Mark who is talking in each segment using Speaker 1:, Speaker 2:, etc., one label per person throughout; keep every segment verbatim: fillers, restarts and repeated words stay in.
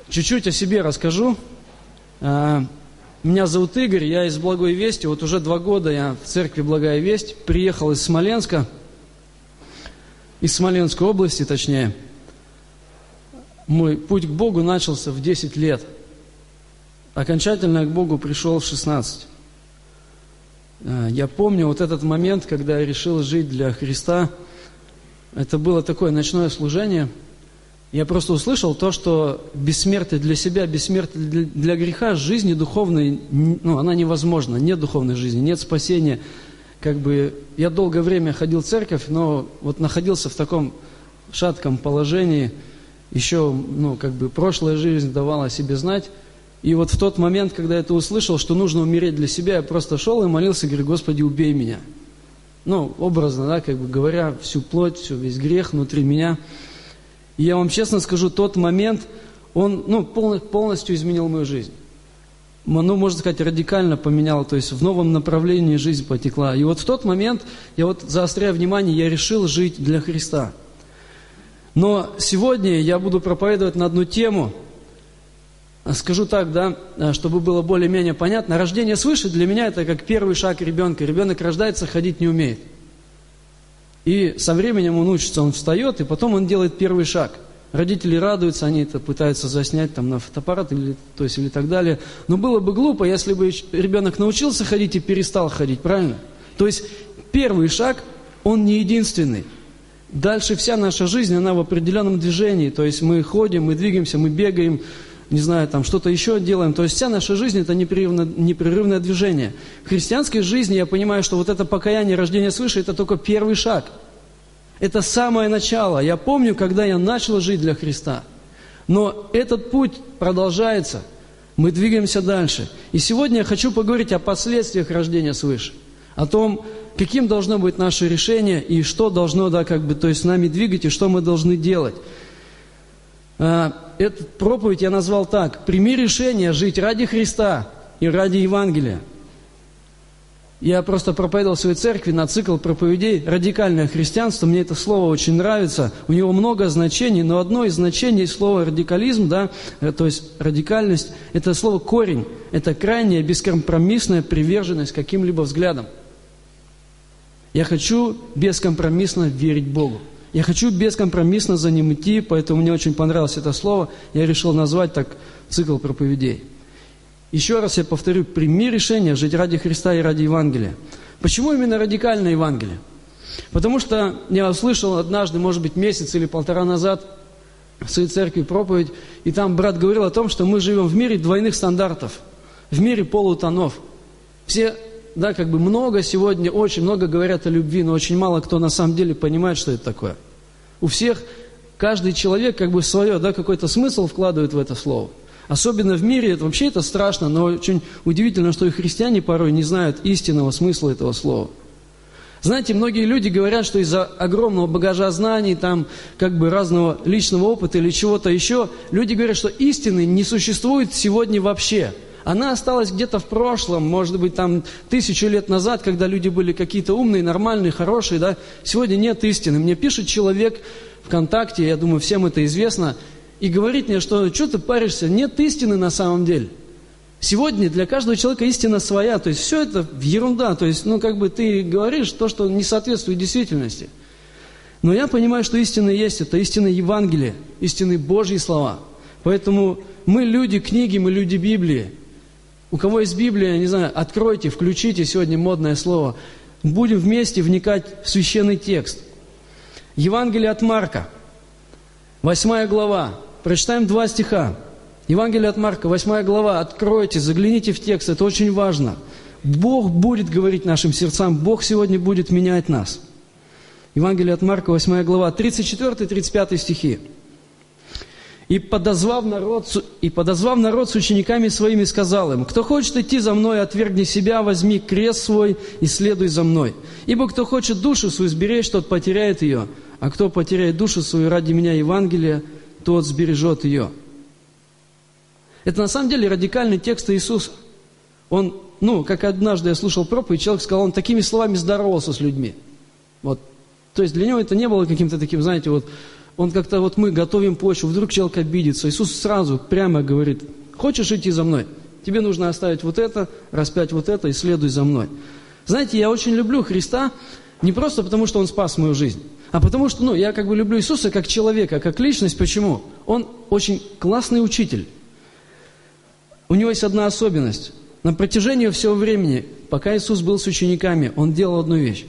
Speaker 1: Чуть-чуть о себе расскажу. Меня зовут Игорь, я из Благой Вести. Вот уже два года я в церкви Благая Весть. Приехал из Смоленска, из Смоленской области точнее. Мой путь к Богу начался в десять лет. Окончательно к Богу пришел в шестнадцать. Я помню вот этот момент, когда я решил жить для Христа. Это было такое ночное служение. Я просто услышал то, что бессмертие для себя, бессмертие для, для греха, жизни духовной, ну, она невозможна. Нет духовной жизни, нет спасения. Как бы я долгое время ходил в церковь, но вот находился в таком шатком положении. Еще, ну, как бы прошлая жизнь давала о себе знать. И вот в тот момент, когда я это услышал, что нужно умереть для себя, я просто шел и молился, говорю: Господи, убей меня. Ну, образно, да, как бы говоря, всю плоть, всю, весь грех внутри меня. И я вам честно скажу, тот момент, он, ну, полностью изменил мою жизнь. Ну, можно сказать, радикально поменял, то есть в новом направлении жизнь потекла. И вот в тот момент, я вот заостряю внимание, я решил жить для Христа. Но сегодня я буду проповедовать на одну тему. Скажу так, да, чтобы было более-менее понятно. Рождение свыше для меня это как первый шаг ребенка. Ребенок рождается, ходить не умеет. И со временем он учится, он встает, и потом он делает первый шаг. Родители радуются, они это пытаются заснять там на фотоаппарат или, то есть, или так далее. Но было бы глупо, если бы ребенок научился ходить и перестал ходить, правильно? То есть первый шаг, он не единственный. Дальше вся наша жизнь, она в определенном движении. То есть мы ходим, мы двигаемся, мы бегаем, не знаю, там что-то еще делаем. То есть вся наша жизнь – это непрерывное, непрерывное движение. В христианской жизни я понимаю, что вот это покаяние, рождение свыше – это только первый шаг. Это самое начало. Я помню, когда я начал жить для Христа. Но этот путь продолжается. Мы двигаемся дальше. И сегодня я хочу поговорить о последствиях рождения свыше. О том, каким должно быть наше решение и что должно, да, как бы, то есть, с нами двигать и что мы должны делать. Эту проповедь я назвал так: «Прими решение жить ради Христа и ради Евангелия». Я просто проповедовал в своей церкви на цикл проповедей «Радикальное христианство». Мне это слово очень нравится. У него много значений, но одно из значений слова «радикализм», да, то есть радикальность, это слово «корень». Это крайняя, бескомпромиссная приверженность каким-либо взглядам. Я хочу бескомпромиссно верить Богу. Я хочу бескомпромиссно за Ним идти, поэтому мне очень понравилось это слово. Я решил назвать так цикл проповедей. Еще раз я повторю: прими решение жить ради Христа и ради Евангелия. Почему именно радикальное Евангелие? Потому что я услышал однажды, может быть, месяц или полтора назад в своей церкви проповедь, и там брат говорил о том, что мы живем в мире двойных стандартов, в мире полутонов. Все... Да, как бы много сегодня, очень много говорят о любви, но очень мало кто на самом деле понимает, что это такое. У всех, каждый человек как бы свое, да, какой-то смысл вкладывает в это слово. Особенно в мире, это вообще это страшно, но очень удивительно, что и христиане порой не знают истинного смысла этого слова. Знаете, многие люди говорят, что из-за огромного багажа знаний, там, как бы разного личного опыта или чего-то еще, люди говорят, что истины не существует сегодня вообще. Она осталась где-то в прошлом, может быть, там, тысячу лет назад, когда люди были какие-то умные, нормальные, хорошие, да. Сегодня нет истины. Мне пишет человек ВКонтакте, я думаю, всем это известно, и говорит мне, что что ты паришься, нет истины на самом деле. Сегодня для каждого человека истина своя, то есть все это ерунда, то есть, ну, как бы ты говоришь то, что не соответствует действительности. Но я понимаю, что истина есть, это истина Евангелия, истины Божьи слова. Поэтому мы люди книги, мы люди Библии. У кого есть Библия, не знаю, откройте, включите, сегодня модное слово. Будем вместе вникать в священный текст. Евангелие от Марка, восьмая глава. Прочитаем два стиха. Евангелие от Марка, восьмая глава. Откройте, загляните в текст, это очень важно. Бог будет говорить нашим сердцам, Бог сегодня будет менять нас. Евангелие от Марка, восьмая глава, тридцать четвёртый тридцать пятый стихи. И подозвав, народ, «И подозвав народ с учениками своими, сказал им: кто хочет идти за мной, отвергни себя, возьми крест свой и следуй за мной. Ибо кто хочет душу свою сберечь, тот потеряет ее, а кто потеряет душу свою ради меня Евангелия, тот сбережет ее». Это на самом деле радикальный текст Иисуса. Он, ну, как однажды я слушал проповедь, человек сказал, он такими словами здоровался с людьми. Вот. То есть для него это не было каким-то таким, знаете, вот, он как-то, вот мы готовим почву, вдруг человек обидится. Иисус сразу прямо говорит: хочешь идти за мной? Тебе нужно оставить вот это, распять вот это и следуй за мной. Знаете, я очень люблю Христа не просто потому, что Он спас мою жизнь, а потому что, ну, я как бы люблю Иисуса как человека, как личность. Почему? Он очень классный учитель. У него есть одна особенность. На протяжении всего времени, пока Иисус был с учениками, Он делал одну вещь.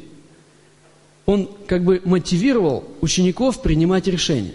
Speaker 1: Он как бы мотивировал учеников принимать решения.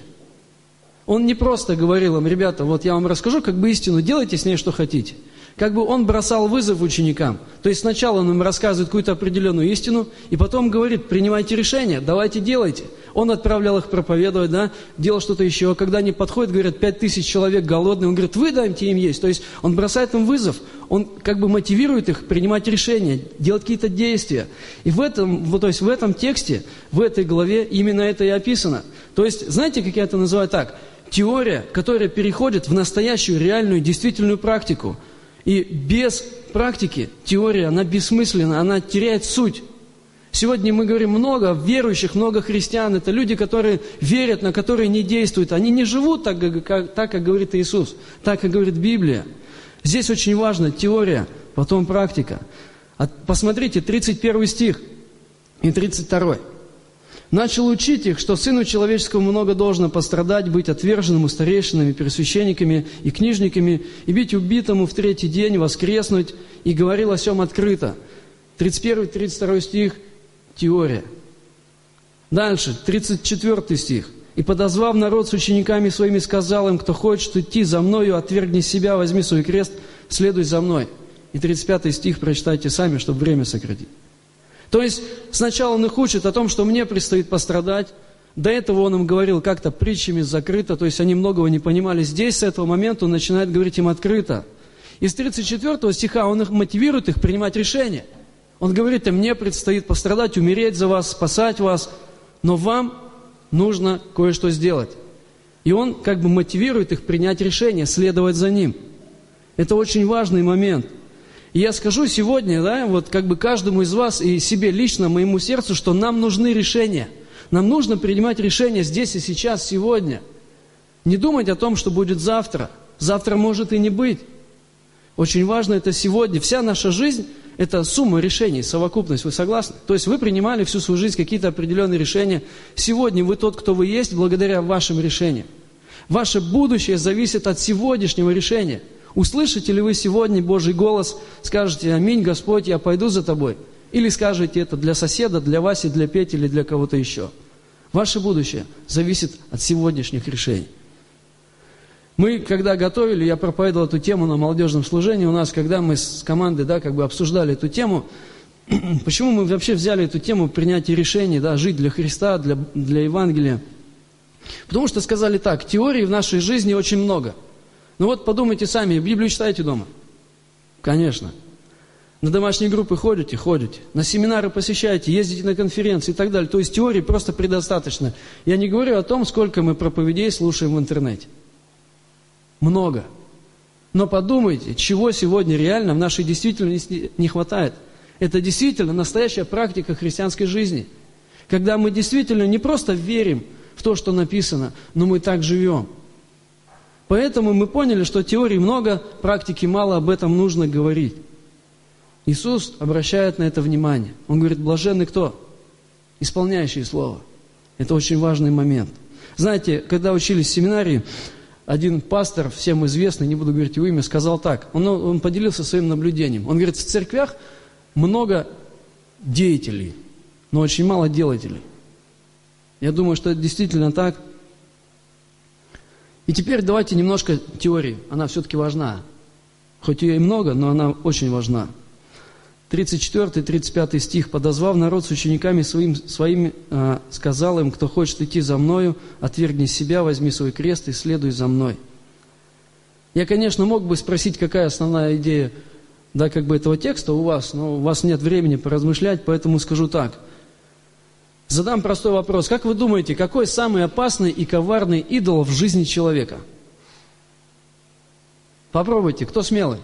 Speaker 1: Он не просто говорил им: ребята, вот я вам расскажу как бы истину, делайте с ней что хотите. Как бы он бросал вызов ученикам. То есть сначала он им рассказывает какую-то определенную истину, и потом говорит: принимайте решения, давайте делайте. Он отправлял их проповедовать, да, делал что-то еще. Когда они подходят, говорят: пять тысяч человек голодные, он говорит: вы дайте им есть. То есть он бросает им вызов, он как бы мотивирует их принимать решения, делать какие-то действия. И в этом, вот, то есть в этом тексте, в этой главе именно это и описано. То есть, знаете, как я это называю так? Теория, которая переходит в настоящую, реальную, действительную практику. И без практики теория, она бессмысленна, она теряет суть. Сегодня мы говорим много верующих, много христиан. Это люди, которые верят, но которые не действуют. Они не живут так, как, так, как говорит Иисус, так, как говорит Библия. Здесь очень важна теория, потом практика. Посмотрите, тридцать первый стих и тридцать второй. «Начал учить их, что Сыну Человеческому много должно пострадать, быть отверженным у старейшинами, первосвященниками и книжниками, и быть убитому в третий день, воскреснуть, и говорил о сем открыто». тридцать первый тридцать второй стих – теория. Дальше, тридцать четвёртый стих. «И, подозвав народ с учениками своими, сказал им: кто хочет идти за мною, отвергни себя, возьми свой крест, следуй за мной». И тридцать пятый стих прочитайте сами, чтобы время сократить. То есть, сначала он их учит о том, что мне предстоит пострадать. До этого он им говорил как-то притчами закрыто, то есть они многого не понимали. Здесь, с этого момента, он начинает говорить им открыто. Из тридцать четвёртого стиха он их мотивирует их принимать решения. Он говорит им: мне предстоит пострадать, умереть за вас, спасать вас, но вам нужно кое-что сделать. И он как бы мотивирует их принять решение, следовать за ним. Это очень важный момент. И я скажу сегодня, да, вот как бы каждому из вас и себе лично, моему сердцу, что нам нужны решения. Нам нужно принимать решения здесь и сейчас, сегодня. Не думать о том, что будет завтра. Завтра может и не быть. Очень важно это сегодня. Вся наша жизнь – это сумма решений, совокупность. Вы согласны? То есть вы принимали всю свою жизнь какие-то определенные решения. Сегодня вы тот, кто вы есть, благодаря вашим решениям. Ваше будущее зависит от сегодняшнего решения. Услышите ли вы сегодня Божий голос, скажете: аминь, Господь, я пойду за тобой? Или скажете это для соседа, для Васи, для Пети или для кого-то еще? Ваше будущее зависит от сегодняшних решений. Мы, когда готовили, я проповедовал эту тему на молодежном служении у нас, когда мы с командой, да, как бы обсуждали эту тему, почему мы вообще взяли эту тему принятия решений, да, жить для Христа, для, для Евангелия? Потому что сказали так: теорий в нашей жизни очень много. Ну вот подумайте сами, Библию читаете дома? Конечно. На домашние группы ходите? Ходите. На семинары посещаете, ездите на конференции и так далее. То есть теории просто предостаточно. Я не говорю о том, сколько мы проповедей слушаем в интернете. Много. Но подумайте, чего сегодня реально в нашей действительности не хватает. Это действительно настоящая практика христианской жизни. Когда мы действительно не просто верим в то, что написано, но мы так живем. Поэтому мы поняли, что теорий много, практики мало, об этом нужно говорить. Иисус обращает на это внимание. Он говорит: блаженны кто? Исполняющие Слово. Это очень важный момент. Знаете, когда учились в семинарии, один пастор, всем известный, не буду говорить его имя, сказал так. Он, он поделился своим наблюдением. Он говорит: в церквях много деятелей, но очень мало делателей. Я думаю, что это действительно так. И теперь давайте немножко теории. Она все-таки важна. Хоть ее и много, но она очень важна. тридцать четвёртый тридцать пятый стих. «Подозвав народ с учениками своим, своими, э, сказал им: кто хочет идти за мною, отвергни себя, возьми свой крест и следуй за мной». Я, конечно, мог бы спросить, какая основная идея, да, как бы этого текста у вас, но у вас нет времени поразмышлять, поэтому скажу так. Задам простой вопрос. Как вы думаете, какой самый опасный и коварный идол в жизни человека? Попробуйте, кто смелый?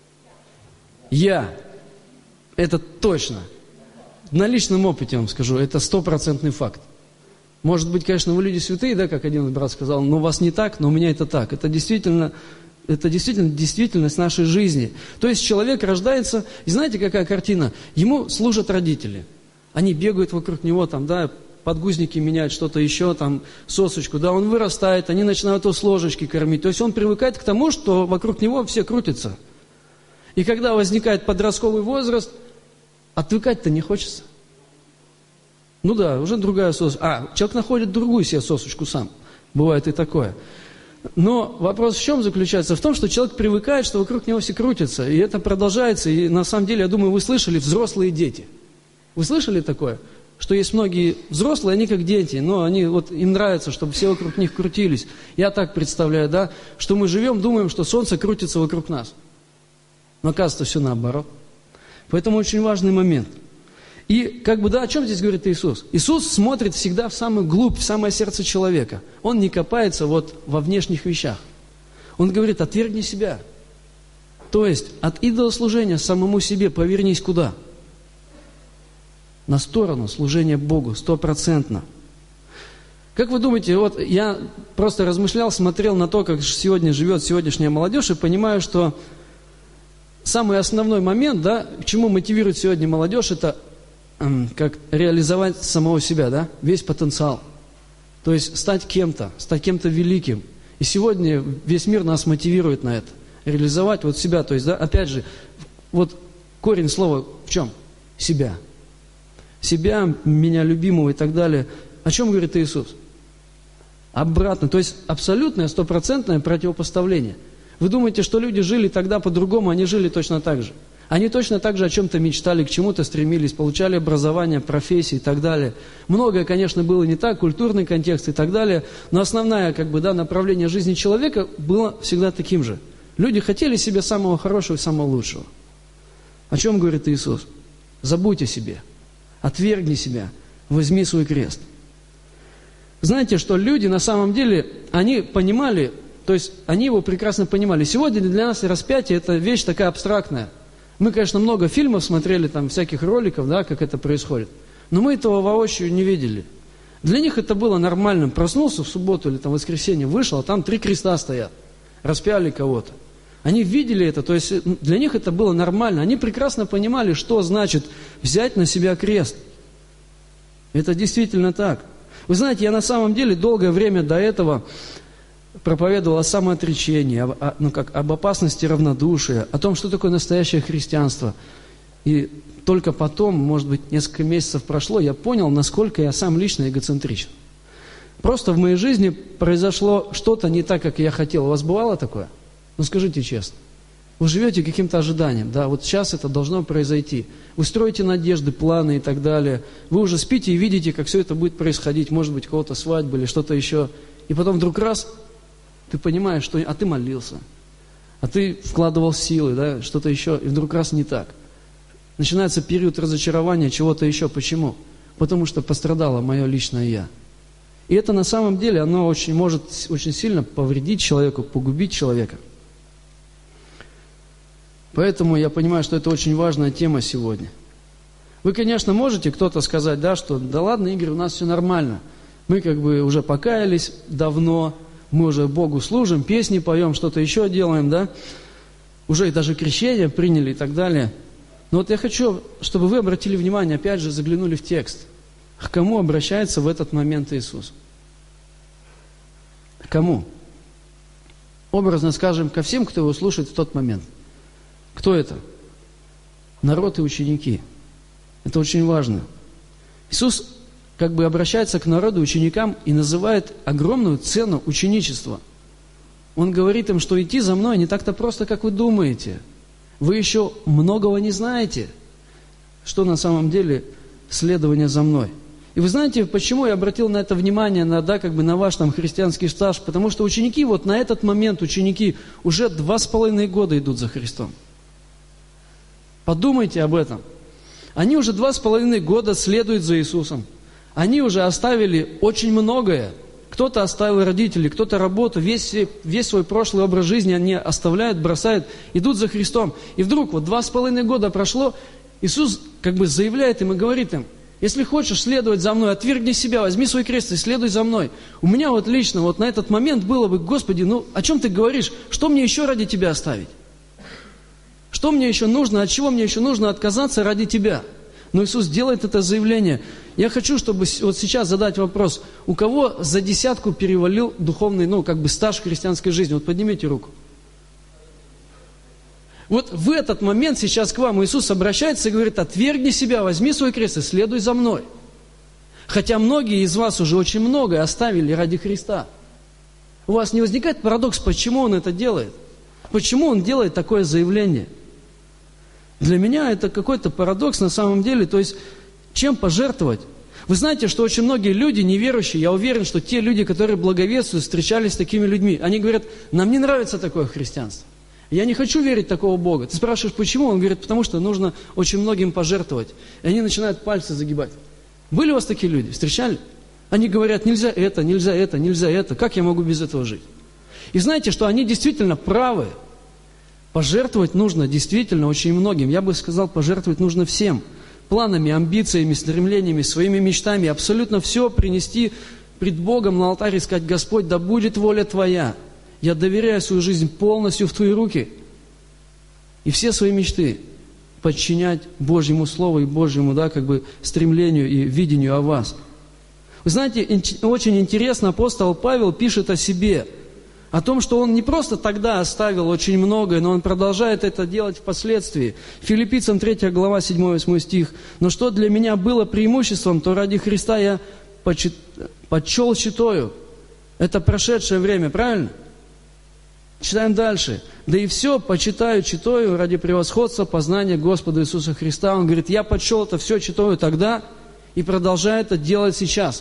Speaker 1: Я. Это точно. На личном опыте вам скажу, это стопроцентный факт. Может быть, конечно, вы люди святые, да, как один брат сказал, но у вас не так, но у меня это так. Это действительно, это действительно действительность нашей жизни. То есть человек рождается, и знаете, какая картина? Ему служат родители. Они бегают вокруг него, там, да, подгузники меняют, что-то еще, там, сосочку, да, он вырастает, они начинают его с ложечки кормить. То есть он привыкает к тому, что вокруг него все крутятся. И когда возникает подростковый возраст, отвыкать-то не хочется. Ну да, уже другая сосочка. А, человек находит другую себе сосочку сам. Бывает и такое. Но вопрос в чем заключается? В том, что человек привыкает, что вокруг него все крутятся. И это продолжается. И на самом деле, я думаю, вы слышали взрослые дети. Вы слышали такое? Что есть многие взрослые, они как дети, но они, вот, им нравится, чтобы все вокруг них крутились. Я так представляю, да, что мы живем, думаем, что солнце крутится вокруг нас. Но оказывается, все наоборот. Поэтому очень важный момент. И как бы, да, о чем здесь говорит Иисус? Иисус смотрит всегда в самую глубь, в самое сердце человека. Он не копается вот во внешних вещах. Он говорит, отвергни себя. То есть от идолослужения самому себе повернись куда? На сторону служения Богу, стопроцентно. Как вы думаете, вот я просто размышлял, смотрел на то, как сегодня живет сегодняшняя молодежь, и понимаю, что самый основной момент, да, к чему мотивирует сегодня молодежь, это как реализовать самого себя, да, весь потенциал. То есть стать кем-то, стать кем-то великим. И сегодня весь мир нас мотивирует на это. Реализовать вот себя. То есть, да, опять же, вот корень слова в чем? Себя. Себя, меня любимого и так далее. О чем говорит Иисус? Обратно. То есть абсолютное, стопроцентное противопоставление. Вы думаете, что люди жили тогда по-другому, они жили точно так же. Они точно так же о чем-то мечтали, к чему-то стремились, получали образование, профессии и так далее. Многое, конечно, было не так, культурный контекст и так далее, но основное, как бы, да, направление жизни человека было всегда таким же. Люди хотели себе самого хорошего и самого лучшего. О чем говорит Иисус? Забудь о себе, отвергни себя, возьми свой крест. Знаете, что люди на самом деле, они понимали, то есть они его прекрасно понимали. Сегодня для нас распятие – это вещь такая абстрактная. Мы, конечно, много фильмов смотрели, там, всяких роликов, да, как это происходит, но мы этого воочию не видели. Для них это было нормальным. Проснулся в субботу или там, в воскресенье, вышел, а там три креста стоят, распяли кого-то. Они видели это, то есть для них это было нормально. Они прекрасно понимали, что значит взять на себя крест. Это действительно так. Вы знаете, я на самом деле долгое время до этого проповедовал о самоотречении, об, о, ну, как, об опасности равнодушия, о том, что такое настоящее христианство. И только потом, может быть, несколько месяцев прошло, я понял, насколько я сам лично эгоцентричен. Просто в моей жизни произошло что-то не так, как я хотел. У вас бывало такое? Ну, скажите честно. Вы живете каким-то ожиданием, да, вот сейчас это должно произойти. Вы строите надежды, планы и так далее. Вы уже спите и видите, как все это будет происходить, может быть, у кого-то свадьба или что-то еще. И потом вдруг раз, ты понимаешь, что а ты молился, а ты вкладывал силы, да, что-то еще, и вдруг раз не так. Начинается период разочарования чего-то еще. Почему? Потому что пострадало мое личное «я». И это на самом деле, оно очень может очень сильно повредить человеку, погубить человека. Поэтому я понимаю, что это очень важная тема сегодня. Вы, конечно, можете кто-то сказать, да, что да ладно, Игорь, у нас все нормально. Мы как бы уже покаялись давно, мы уже Богу служим, песни поем, что-то еще делаем, да, уже и даже крещение приняли и так далее. Но вот я хочу, чтобы вы обратили внимание, опять же, заглянули в текст. К кому обращается в этот момент Иисус? К кому? Образно скажем, ко всем, кто его слушает в тот момент. Кто это? Народ и ученики. Это очень важно. Иисус как бы обращается к народу, ученикам и называет огромную цену ученичества. Он говорит им, что идти за мной не так-то просто, как вы думаете. Вы еще многого не знаете, что на самом деле следование за мной. И вы знаете, почему я обратил на это внимание, на, да, как бы на ваш там христианский стаж? Потому что ученики, вот на этот момент ученики уже два с половиной года идут за Христом. Подумайте об этом. Они уже два с половиной года следуют за Иисусом. Они уже оставили очень многое. Кто-то оставил родителей, кто-то работу, весь, весь свой прошлый образ жизни они оставляют, бросают, идут за Христом. И вдруг вот два с половиной года прошло, Иисус как бы заявляет им и говорит им, Если хочешь следовать за мной, отвергни себя, возьми свой крест и следуй за мной. У меня вот лично вот на этот момент было бы: Господи, ну о чем ты говоришь? Что мне еще ради тебя оставить? Что мне еще нужно, от чего мне еще нужно отказаться ради тебя? Но Иисус делает это заявление. Я хочу, чтобы вот сейчас задать вопрос: у кого за десятку перевалил духовный, ну, как бы стаж христианской жизни? Вот поднимите руку. Вот в этот момент сейчас к вам Иисус обращается и говорит: отвергни себя, возьми свой крест и следуй за мной. Хотя многие из вас уже очень многое оставили ради Христа. У вас не возникает парадокс, почему Он это делает? Почему Он делает такое заявление? Для меня это какой-то парадокс на самом деле. То есть, чем пожертвовать? Вы знаете, что очень многие люди неверующие, я уверен, что те люди, которые благовествуют, встречались с такими людьми. Они говорят: нам не нравится такое христианство. Я не хочу верить в такого Бога. Ты спрашиваешь, почему? Он говорит: потому что нужно очень многим пожертвовать. И они начинают пальцы загибать. Были у вас такие люди? Встречали? Они говорят: нельзя это, нельзя это, нельзя это. Как я могу без этого жить? И знаете, что они действительно правы. Пожертвовать нужно действительно очень многим. Я бы сказал, пожертвовать нужно всем. Планами, амбициями, стремлениями, своими мечтами. Абсолютно все принести пред Богом на алтарь и сказать: Господь, да будет воля Твоя. Я доверяю свою жизнь полностью в Твои руки. И все свои мечты подчинять Божьему Слову и Божьему, да, как бы стремлению и видению о вас. Вы знаете, очень интересно, апостол Павел пишет о себе. О том, что он не просто тогда оставил очень многое, но он продолжает это делать впоследствии. Филиппийцам третья глава, седьмой-восьмой стих. «Но что для меня было преимуществом, то ради Христа я почит... почел читаю». Это прошедшее время, правильно? Читаем дальше. «Да и все почитаю читаю ради превосходства познания Господа Иисуса Христа». Он говорит: я почел это все читаю тогда и продолжаю это делать сейчас.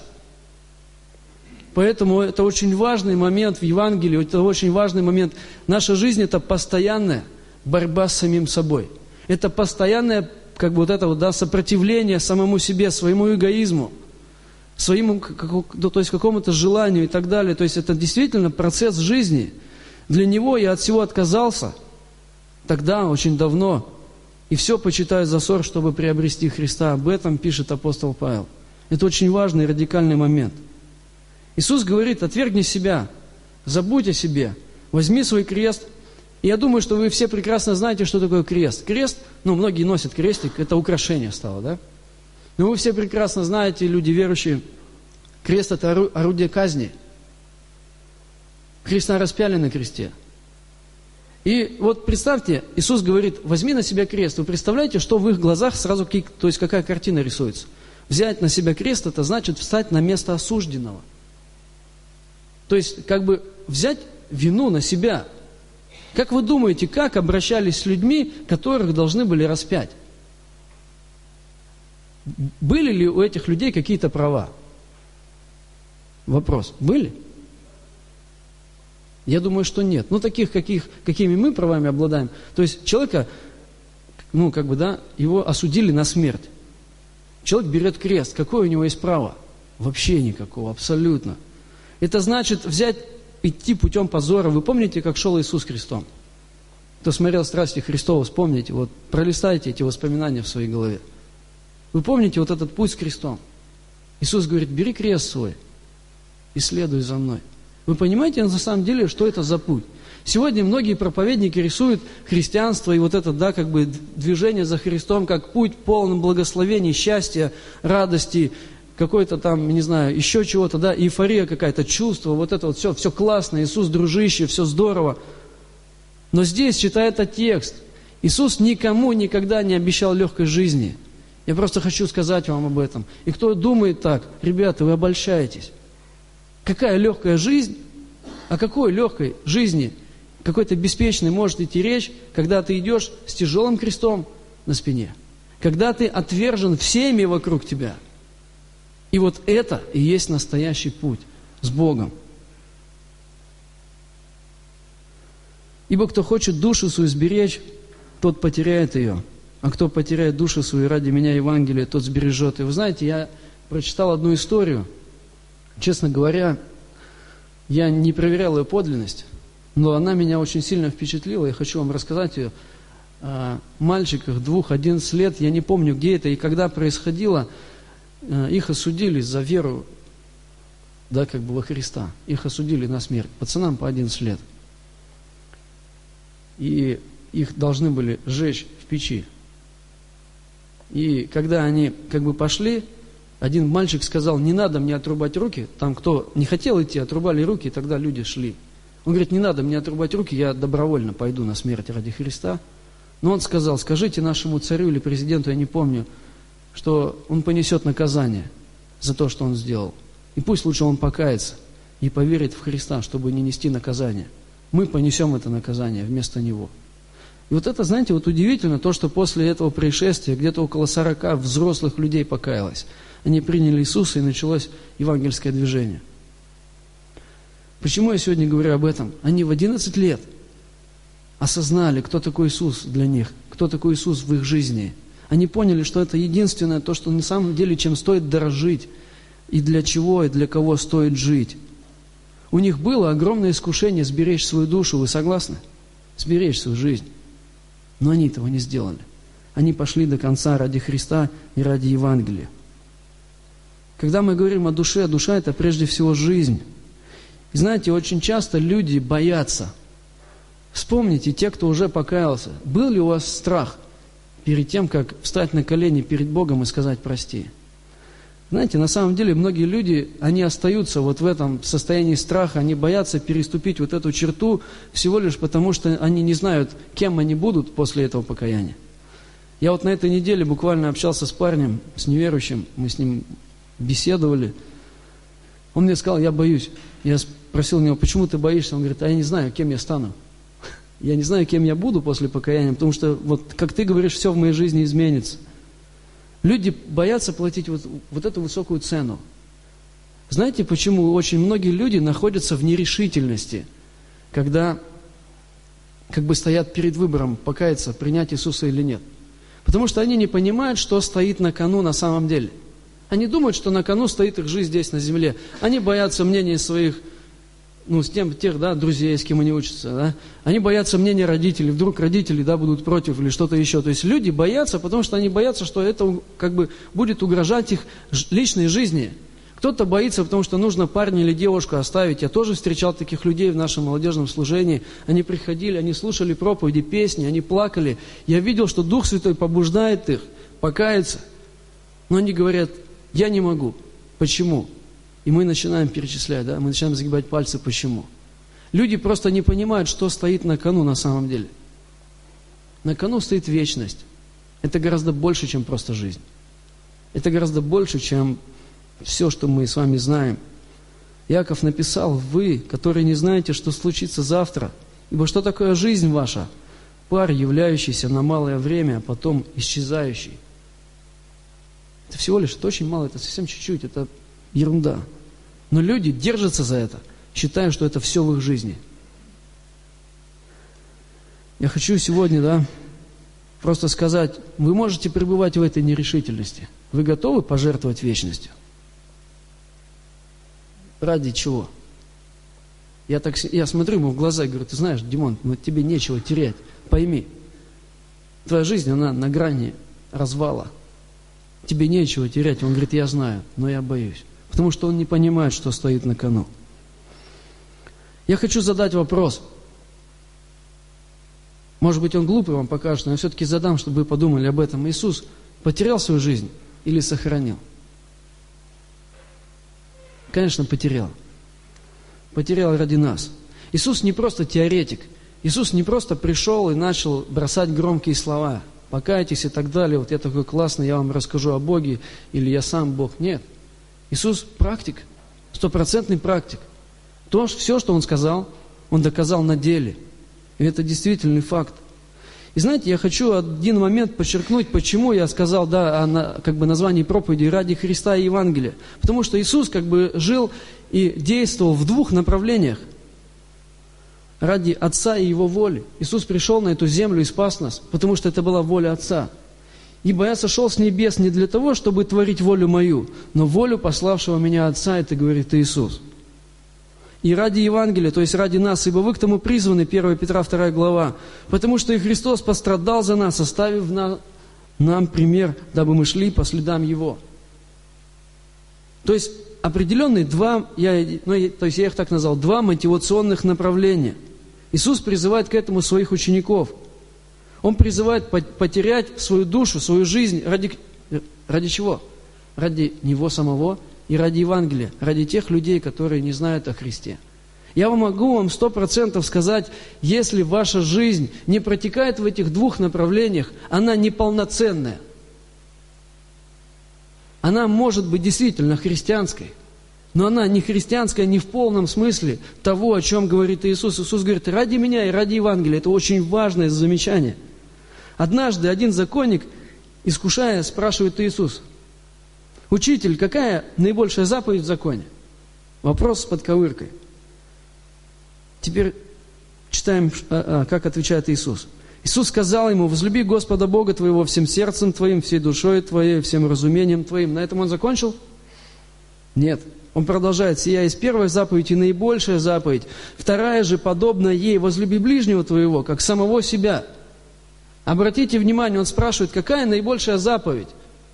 Speaker 1: Поэтому это очень важный момент в Евангелии, это очень важный момент. Наша жизнь – это постоянная борьба с самим собой. Это постоянное, как бы вот это вот, да, сопротивление самому себе, своему эгоизму, своему, то есть какому-то желанию и так далее. То есть это действительно процесс жизни. Для него я от всего отказался тогда, очень давно, и все почитаю за ссор, чтобы приобрести Христа. Об этом пишет апостол Павел. Это очень важный и радикальный момент. Иисус говорит: отвергни себя, забудь о себе, возьми свой крест. И я думаю, что вы все прекрасно знаете, что такое крест. Крест, ну, многие носят крестик, это украшение стало, да? Но вы все прекрасно знаете, люди верующие, крест – это орудие казни. Христа распяли на кресте. И вот представьте, Иисус говорит: возьми на себя крест. Вы представляете, что в их глазах сразу, то есть какая картина рисуется? Взять на себя крест – это значит встать на место осужденного. То есть, как бы взять вину на себя. Как вы думаете, как обращались с людьми, которых должны были распять? Были ли у этих людей какие-то права? Вопрос. Были? Я думаю, что нет. Ну, таких, каких, какими мы правами обладаем. То есть, человека, ну, как бы, да, его осудили на смерть. Человек берет крест. Какое у него есть право? Вообще никакого, абсолютно. Это значит взять, идти путем позора. Вы помните, как шел Иисус крестом? Кто смотрел «Страсти Христовы», вспомните, вот пролистайте эти воспоминания в своей голове. Вы помните вот этот путь с крестом? Иисус говорит: бери крест свой и следуй за мной. Вы понимаете на самом деле, что это за путь? Сегодня многие проповедники рисуют христианство и вот это, да, как бы движение за Христом как путь полным благословений, счастья, радости, какой-то там, не знаю, еще чего-то, да, эйфория какая-то, чувство, вот это вот все, все классно, Иисус дружище, все здорово. Но здесь, читая этот текст, Иисус никому никогда не обещал легкой жизни. Я просто хочу сказать вам об этом. И кто думает так: ребята, вы обольщаетесь. Какая легкая жизнь? О какой легкой жизни, какой-то беспечной может идти речь, когда ты идешь с тяжелым крестом на спине, когда ты отвержен всеми вокруг тебя. И вот это и есть настоящий путь с Богом. Ибо кто хочет душу свою сберечь, тот потеряет ее. А кто потеряет душу свою ради меня Евангелия, тот сбережет. И вы знаете, я прочитал одну историю. Честно говоря, я не проверял ее подлинность, но она меня очень сильно впечатлила. Я хочу вам рассказать ее. О мальчиках двух-одиннадцати лет, я не помню, где это и когда происходило. их осудили за веру, да, как бы во Христа. Их осудили на смерть. Пацанам по одиннадцать лет. И их должны были сжечь в печи. И когда они как бы пошли, один мальчик сказал: не надо мне отрубать руки. Там кто не хотел идти, отрубали руки, и тогда люди шли. Он говорит: не надо мне отрубать руки, я добровольно пойду на смерть ради Христа. Но он сказал: скажите нашему царю или президенту, я не помню, что он понесет наказание за то, что он сделал. И пусть лучше он покается и поверит в Христа, чтобы не нести наказание. Мы понесем это наказание вместо него. И вот это, знаете, вот удивительно, то, что после этого происшествия где-то около сорока взрослых людей покаялось. Они приняли Иисуса, и началось евангельское движение. Почему я сегодня говорю об этом? Они в одиннадцать лет осознали, кто такой Иисус для них, кто такой Иисус в их жизни. Они поняли, что это единственное, то, что на самом деле, чем стоит дорожить, и для чего, и для кого стоит жить. У них было огромное искушение сберечь свою душу, вы согласны? Сберечь свою жизнь. Но они этого не сделали. Они пошли до конца ради Христа и ради Евангелия. Когда мы говорим о душе, душа – это прежде всего жизнь. И знаете, очень часто люди боятся. Вспомните, те, кто уже покаялся, был ли у вас страх перед тем, как встать на колени перед Богом и сказать «прости»? Знаете, на самом деле многие люди, они остаются вот в этом состоянии страха, они боятся переступить вот эту черту всего лишь потому, что они не знают, кем они будут после этого покаяния. Я вот на этой неделе буквально общался с парнем, с неверующим, мы с ним беседовали. Он мне сказал: я боюсь. Я спросил у него: почему ты боишься? Он говорит: а я не знаю, кем я стану. Я не знаю, кем я буду после покаяния, потому что, вот, как ты говоришь, все в моей жизни изменится. Люди боятся платить вот, вот эту высокую цену. Знаете, почему очень многие люди находятся в нерешительности, когда как бы стоят перед выбором, покаяться, принять Иисуса или нет? Потому что они не понимают, что стоит на кону на самом деле. Они думают, что на кону стоит их жизнь здесь на земле. Они боятся мнения своих, ну, с тем, тех, да, друзей, с кем они учатся, да. Они боятся мнения родителей. Вдруг родители, да, будут против или что-то еще. То есть люди боятся, потому что они боятся, что это как бы будет угрожать их личной жизни. Кто-то боится, потому что нужно парня или девушку оставить. Я тоже встречал таких людей в нашем молодежном служении. Они приходили, они слушали проповеди, песни, они плакали. Я видел, что Дух Святой побуждает их покаяться. Но они говорят: я не могу. Почему? И мы начинаем перечислять, да, мы начинаем загибать пальцы, почему. Люди просто не понимают, что стоит на кону на самом деле. На кону стоит вечность. Это гораздо больше, чем просто жизнь. Это гораздо больше, чем все, что мы с вами знаем. Иаков написал: вы, которые не знаете, что случится завтра, ибо что такое жизнь ваша? Пар, являющийся на малое время, а потом исчезающий. Это всего лишь, это очень мало, это совсем чуть-чуть, это ерунда. Но люди держатся за это, считая, что это все в их жизни. Я хочу сегодня, да, просто сказать: вы можете пребывать в этой нерешительности. Вы готовы пожертвовать вечностью? Ради чего? Я, так, я смотрю ему в глаза и говорю: ты знаешь, Димон, ну, тебе нечего терять. Пойми, твоя жизнь, она на грани развала. Тебе нечего терять. Он говорит: я знаю, но я боюсь. Потому что он не понимает, что стоит на кону. Я хочу задать вопрос. Может быть, он глупый вам покажет, но я все-таки задам, чтобы вы подумали об этом. Иисус потерял свою жизнь или сохранил? Конечно, потерял. Потерял ради нас. Иисус не просто теоретик. Иисус не просто пришел и начал бросать громкие слова. Покайтесь и так далее. Вот я такой классный, я вам расскажу о Боге, или я сам Бог. Нет. Иисус практик, стопроцентный практик. То, все, что Он сказал, Он доказал на деле. И это действительный факт. И знаете, я хочу один момент подчеркнуть, почему я сказал, да, о как бы названии проповеди «Ради Христа и Евангелия». Потому что Иисус как бы жил и действовал в двух направлениях. Ради Отца и Его воли. Иисус пришел на эту землю и спас нас, потому что это была воля Отца. Ибо я сошел с небес не для того, чтобы творить волю мою, но волю пославшего меня Отца, это говорит Иисус. И ради Евангелия, то есть ради нас, ибо вы к тому призваны, первое Петра вторая глава, потому что и Христос пострадал за нас, оставив на, нам пример, дабы мы шли по следам Его. То есть определенные два, я, ну, то есть я их так назвал, два мотивационных направления. Иисус призывает к этому своих учеников. Он призывает потерять свою душу, свою жизнь ради, ради чего? Ради Него самого и ради Евангелия, ради тех людей, которые не знают о Христе. Я вам могу вам сто процентов сказать, если ваша жизнь не протекает в этих двух направлениях, она неполноценная. Она может быть действительно христианской, но она не христианская не в полном смысле того, о чем говорит Иисус. Иисус говорит, ради меня и ради Евангелия. Это очень важное замечание. Однажды один законник, искушая, спрашивает Иисус: «Учитель, какая наибольшая заповедь в законе?» Вопрос с подковыркой. Теперь читаем, как отвечает Иисус. Иисус сказал ему: «Возлюби Господа Бога твоего всем сердцем твоим, всей душой твоей, всем разумением твоим». На этом он закончил? Нет. Он продолжает: «Сия есть первая заповедь и наибольшая заповедь. Вторая же, подобная ей: возлюби ближнего твоего, как самого себя». Обратите внимание, он спрашивает, какая наибольшая заповедь?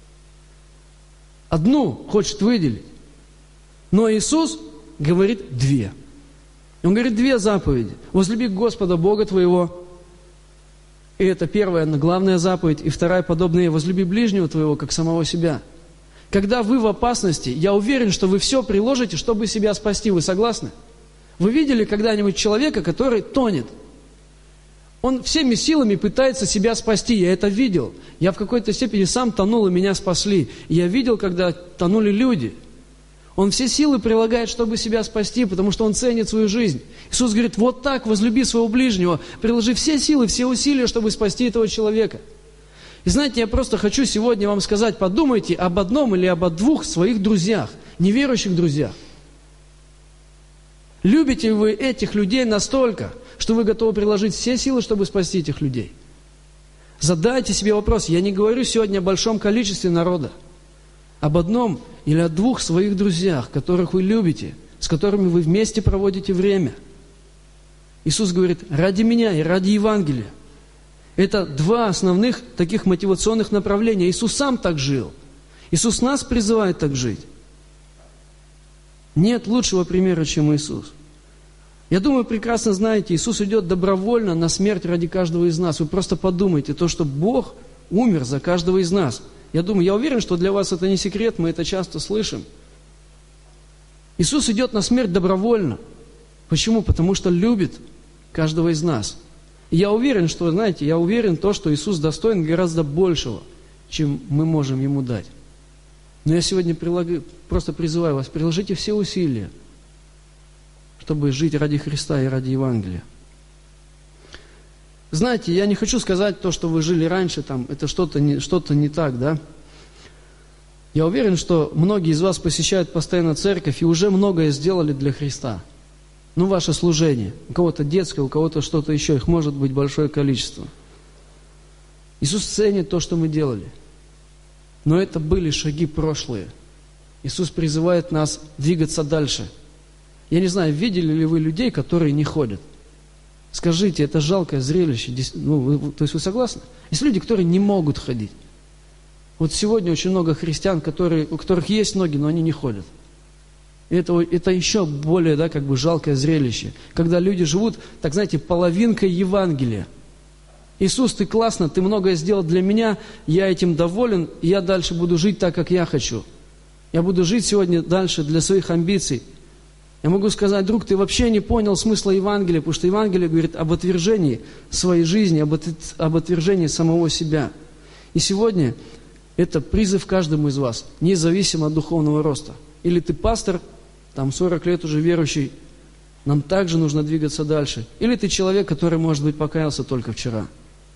Speaker 1: Одну хочет выделить. Но Иисус говорит две. Он говорит две заповеди. Возлюби Господа Бога твоего. И это первая, главная заповедь. И вторая, подобная ей: возлюби ближнего твоего, как самого себя. Когда вы в опасности, я уверен, что вы все приложите, чтобы себя спасти. Вы согласны? Вы видели когда-нибудь человека, который тонет? Он всеми силами пытается себя спасти. Я это видел. Я в какой-то степени сам тонул, и меня спасли. И я видел, когда тонули люди. Он все силы прилагает, чтобы себя спасти, потому что он ценит свою жизнь. Иисус говорит: вот так возлюби своего ближнего, приложи все силы, все усилия, чтобы спасти этого человека. И знаете, я просто хочу сегодня вам сказать, подумайте об одном или об двух своих друзьях, неверующих друзьях. Любите вы этих людей настолько, что вы готовы приложить все силы, чтобы спасти этих людей? Задайте себе вопрос. Я не говорю сегодня о большом количестве народа. Об одном или о двух своих друзьях, которых вы любите, с которыми вы вместе проводите время. Иисус говорит: ради меня и ради Евангелия. Это два основных таких мотивационных направления. Иисус сам так жил. Иисус нас призывает так жить. Нет лучшего примера, чем Иисус. Я думаю, прекрасно знаете, Иисус идет добровольно на смерть ради каждого из нас. Вы просто подумайте, то, что Бог умер за каждого из нас. Я думаю, я уверен, что для вас это не секрет, мы это часто слышим. Иисус идет на смерть добровольно. Почему? Потому что любит каждого из нас. И я уверен, что, знаете, я уверен в том, что Иисус достоин гораздо большего, чем мы можем Ему дать. Но я сегодня прилагаю, просто призываю вас, приложите все усилия, чтобы жить ради Христа и ради Евангелия. Знаете, я не хочу сказать то, что вы жили раньше, там, это что-то не, что-то не так, да? Я уверен, что многие из вас посещают постоянно церковь и уже многое сделали для Христа. Ну, ваше служение. У кого-то детское, у кого-то что-то еще. Их может быть большое количество. Иисус ценит то, что мы делали. Но это были шаги прошлые. Иисус призывает нас двигаться дальше. Я не знаю, видели ли вы людей, которые не ходят? Скажите, это жалкое зрелище. Ну, вы, то есть вы согласны? Есть люди, которые не могут ходить. Вот сегодня очень много христиан, которые, у которых есть ноги, но они не ходят. И это, это еще более, да, как бы жалкое зрелище. Когда люди живут, так знаете, половинкой Евангелия. Иисус, ты классно, ты многое сделал для меня, я этим доволен, и я дальше буду жить так, как я хочу. Я буду жить сегодня дальше для своих амбиций. Я могу сказать: друг, ты вообще не понял смысла Евангелия, потому что Евангелие говорит об отвержении своей жизни, об, от, об отвержении самого себя. И сегодня это призыв каждому из вас, независимо от духовного роста. Или ты пастор, там сорок лет уже верующий, нам также нужно двигаться дальше. Или ты человек, который, может быть, покаялся только вчера.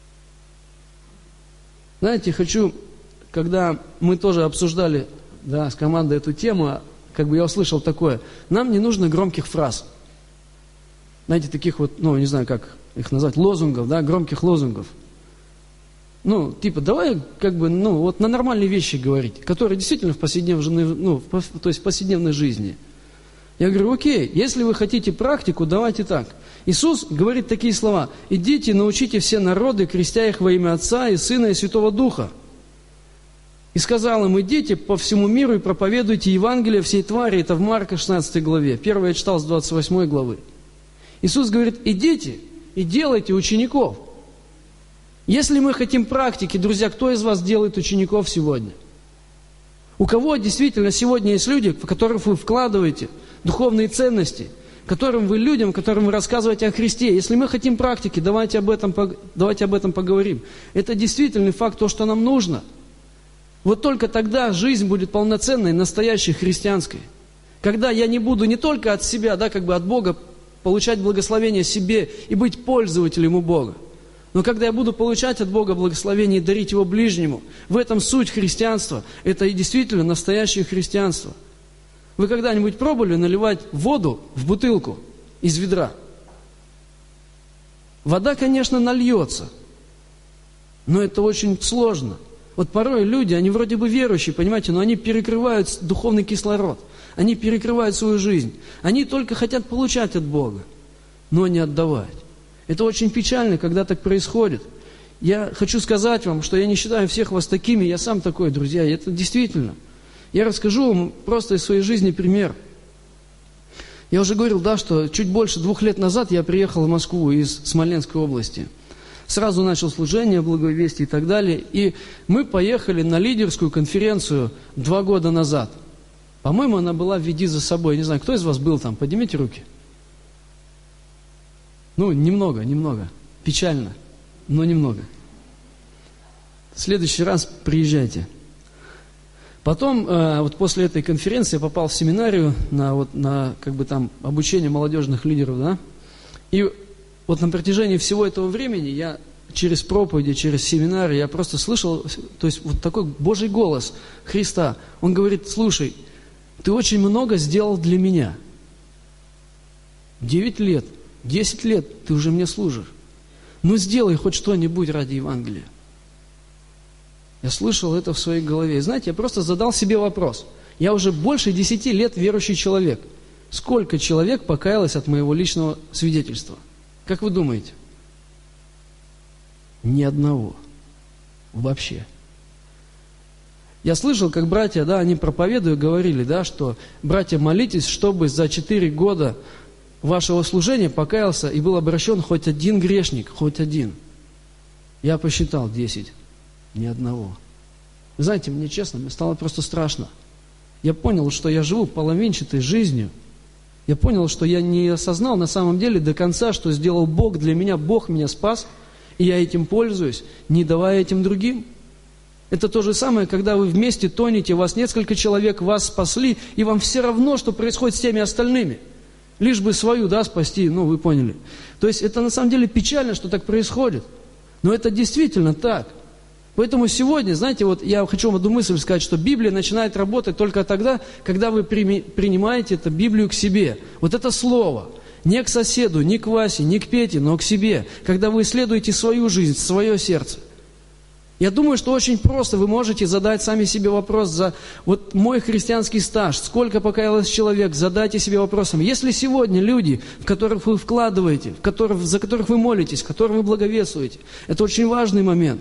Speaker 1: Знаете, хочу, когда мы тоже обсуждали, да, с командой эту тему, как бы я услышал такое: нам не нужно громких фраз. Знаете, таких вот, ну, не знаю, как их назвать, лозунгов, да, громких лозунгов. Ну, типа, давай, как бы, ну, вот на нормальные вещи говорить, которые действительно в повседневной, ну, в, то есть в повседневной жизни. Я говорю: окей, если вы хотите практику, давайте так. Иисус говорит такие слова: идите, научите все народы, крестя их во имя Отца и Сына и Святого Духа. И сказал им: идите по всему миру и проповедуйте Евангелие всей твари. Это в Марка шестнадцатой главе. Первое я читал с двадцать восьмой главы. Иисус говорит: идите и делайте учеников. Если мы хотим практики, друзья, кто из вас делает учеников сегодня? У кого действительно сегодня есть люди, в которых вы вкладываете духовные ценности, которым вы людям, которым вы рассказываете о Христе? Если мы хотим практики, давайте об этом, давайте об этом поговорим. Это действительный факт, то, что нам нужно. Вот только тогда жизнь будет полноценной, настоящей, христианской. Когда я не буду не только от себя, да, как бы от Бога, получать благословение себе и быть пользователем у Бога, но когда я буду получать от Бога благословение и дарить его ближнему, в этом суть христианства. Это и действительно настоящее христианство. Вы когда-нибудь пробовали наливать воду в бутылку из ведра? Вода, конечно, нальется, но это очень сложно. Вот порой люди, они вроде бы верующие, понимаете, но они перекрывают духовный кислород, они перекрывают свою жизнь. Они только хотят получать от Бога, но не отдавать. Это очень печально, когда так происходит. Я хочу сказать вам, что я не считаю всех вас такими, я сам такой, друзья, и это действительно. Я расскажу вам просто из своей жизни пример. Я уже говорил, да, что чуть больше двух лет назад я приехал в Москву из Смоленской области. Сразу начал служение, благовестие и так далее. И мы поехали на лидерскую конференцию два года назад. По-моему, она была «Веди за собой». Я не знаю, кто из вас был там? Поднимите руки. Ну, немного, немного. Печально, но немного. В следующий раз приезжайте. Потом, э, вот после этой конференции я попал в семинарию на, вот, на как бы там, обучение молодежных лидеров, да? И вот на протяжении всего этого времени я через проповеди, через семинары, я просто слышал, то есть вот такой Божий голос Христа. Он говорит: слушай, ты очень много сделал для меня. Девять лет. Десять лет ты уже мне служишь. Ну сделай хоть что-нибудь ради Евангелия. Я слышал это в своей голове. И знаете, я просто задал себе вопрос. Я уже больше десяти лет верующий человек. Сколько человек покаялось от моего личного свидетельства? Как вы думаете? Ни одного. Вообще. Я слышал, как братья, да, они проповедуя говорили, да, что братья, молитесь, чтобы за четыре года вашего служения покаялся и был обращен хоть один грешник, хоть один. Я посчитал десять, ни одного. Вы знаете, мне честно, мне стало просто страшно. Я понял, что я живу половинчатой жизнью. Я понял, что я не осознал на самом деле до конца, что сделал Бог для меня. Бог меня спас, и я этим пользуюсь, не давая этим другим. Это то же самое, когда вы вместе тонете, вас несколько человек, вас спасли, и вам все равно, что происходит с теми остальными. Лишь бы свою, да, спасти, ну, вы поняли. То есть это на самом деле печально, что так происходит. Но это действительно так. Поэтому сегодня, знаете, вот я хочу вам одну мысль сказать, что Библия начинает работать только тогда, когда вы принимаете эту Библию к себе. Вот это слово. Не к соседу, не к Васе, не к Пете, но к себе. Когда вы исследуете свою жизнь, свое сердце. Я думаю, что очень просто вы можете задать сами себе вопрос за вот мой христианский стаж, сколько покаялось человек, задайте себе вопросом. Если сегодня люди, в которых вы вкладываете, в которых, за которых вы молитесь, которым вы благовествуете, это очень важный момент.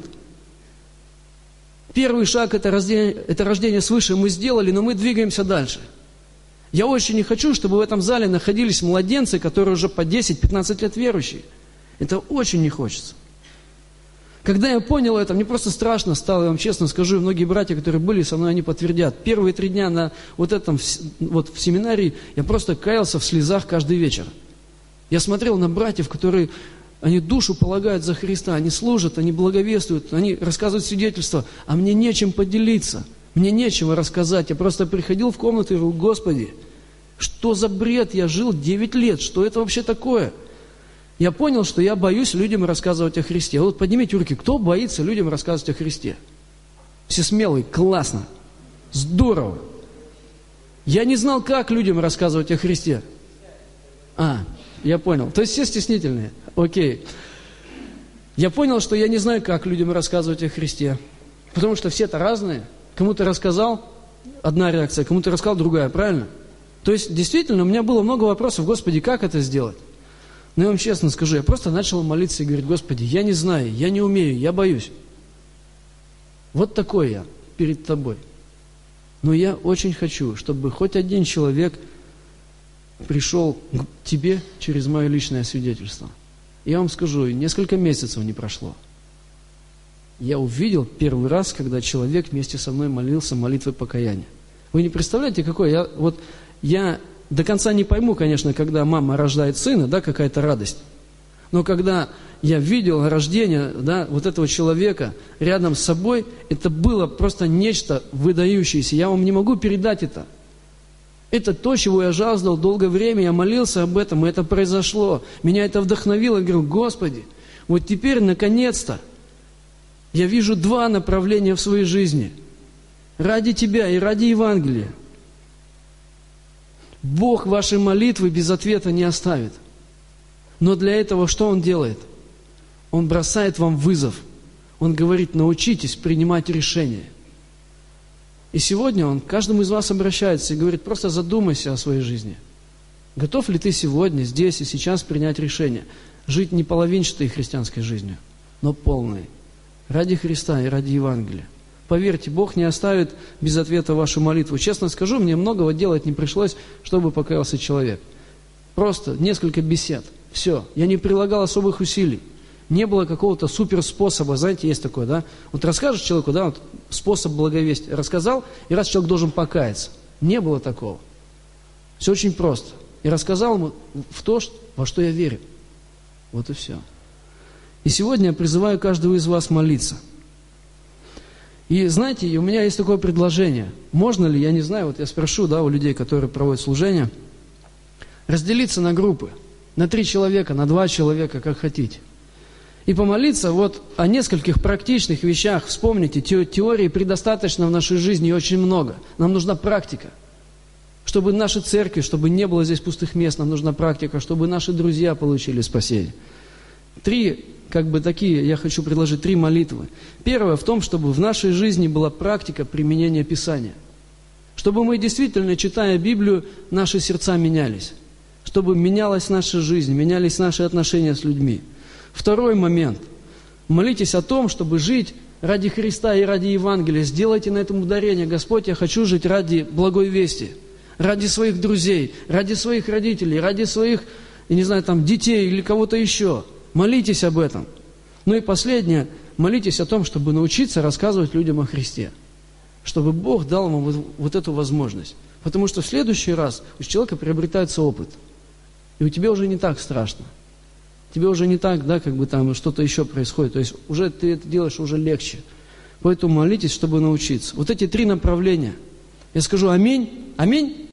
Speaker 1: Первый шаг это рождение, это рождение свыше мы сделали, но мы двигаемся дальше. Я очень не хочу, чтобы в этом зале находились младенцы, которые уже по десять-пятнадцать лет верующие. Это очень не хочется. Когда я понял это, мне просто страшно стало, я вам честно скажу, многие братья, которые были со мной, они подтвердят. Первые три дня на вот этом, вот в семинарии, я просто каялся в слезах каждый вечер. Я смотрел на братьев, которые, они душу полагают за Христа, они служат, они благовествуют, они рассказывают свидетельства, а мне нечем поделиться, мне нечего рассказать. Я просто приходил в комнату и говорил: Господи, что за бред я жил девять лет, что это вообще такое? Я понял, что я боюсь людям рассказывать о Христе. Вот поднимите руки, кто боится людям рассказывать о Христе? Все смелые, классно, здорово. Я не знал, как людям рассказывать о Христе. А, я понял. То есть все стеснительные. Окей. Я понял, что я не знаю, как людям рассказывать о Христе. Потому что все-то разные. Кому-то рассказал одна реакция, кому-то рассказал другая, правильно? То есть действительно у меня было много вопросов: Господи, как это сделать? Но я вам честно скажу, я просто начал молиться и говорить: Господи, я не знаю, я не умею, я боюсь. Вот такой я. перед тобой. Но я очень хочу, чтобы хоть один человек пришел к тебе через мое личное свидетельство. Я вам скажу, несколько месяцев не прошло. Я увидел первый раз, когда человек вместе со мной молился молитвой покаяния. Вы не представляете, какой я... Вот я до конца не пойму, конечно, когда мама рождает сына, да, какая-то радость. Но когда я видел рождение, да, вот этого человека рядом с собой, это было просто нечто выдающееся. Я вам не могу передать это. Это то, чего я жаждал долгое время, я молился об этом, и это произошло. Меня это вдохновило, я говорю: Господи, вот теперь, наконец-то, я вижу два направления в своей жизни. Ради Тебя и ради Евангелия. Бог ваши молитвы без ответа не оставит. Но для этого что Он делает? Он бросает вам вызов. Он говорит: научитесь принимать решения. И сегодня Он к каждому из вас обращается и говорит: просто задумайся о своей жизни. Готов ли ты сегодня, здесь и сейчас принять решение? Жить не половинчатой христианской жизнью, но полной. Ради Христа и ради Евангелия. Поверьте, Бог не оставит без ответа вашу молитву. Честно скажу, мне многого делать не пришлось, чтобы покаялся человек. Просто несколько бесед. Все. Я не прилагал особых усилий. Не было какого-то суперспособа. Знаете, есть такое, да? Вот расскажешь человеку, да, вот способ благовестия. Рассказал, и раз человек должен покаяться. Не было такого. Все очень просто. И рассказал ему в то, во что я верю. Вот и все. И сегодня я призываю каждого из вас молиться. И знаете, у меня есть такое предложение. Можно ли, я не знаю, вот я спрошу, да, у людей, которые проводят служение, разделиться на группы. На три человека, на два человека, как хотите. И помолиться вот о нескольких практичных вещах. Вспомните, теории предостаточно в нашей жизни и очень много. Нам нужна практика. Чтобы наши церкви, чтобы не было здесь пустых мест, нам нужна практика, чтобы наши друзья получили спасение. Три, как бы такие, я хочу предложить три молитвы. Первое в том, чтобы в нашей жизни была практика применения Писания. Чтобы мы действительно, читая Библию, наши сердца менялись. Чтобы менялась наша жизнь, менялись наши отношения с людьми. Второй момент. Молитесь о том, чтобы жить ради Христа и ради Евангелия. Сделайте на этом ударение: Господь, я хочу жить ради благой вести, ради своих друзей, ради своих родителей, ради своих, я не знаю, там, детей или кого-то еще. Молитесь об этом. Ну и последнее. Молитесь о том, чтобы научиться рассказывать людям о Христе. Чтобы Бог дал вам вот, вот эту возможность. Потому что в следующий раз у человека приобретается опыт. И у тебя уже не так страшно. Тебе уже не так, да, как бы там что-то еще происходит. То есть уже ты это делаешь уже легче. Поэтому молитесь, чтобы научиться. Вот эти три направления. Я скажу аминь. Аминь.